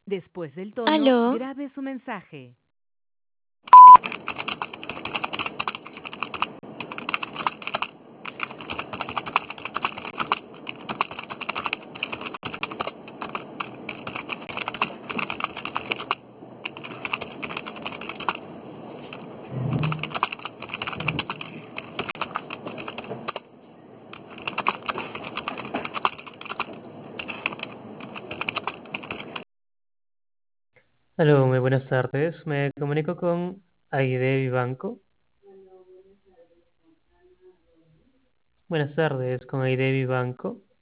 Después del tono, Aló, grabe su mensaje. Aló, muy buenas tardes. Me comunico con Aide Vivanco. Buenas tardes, con Aide Vivanco.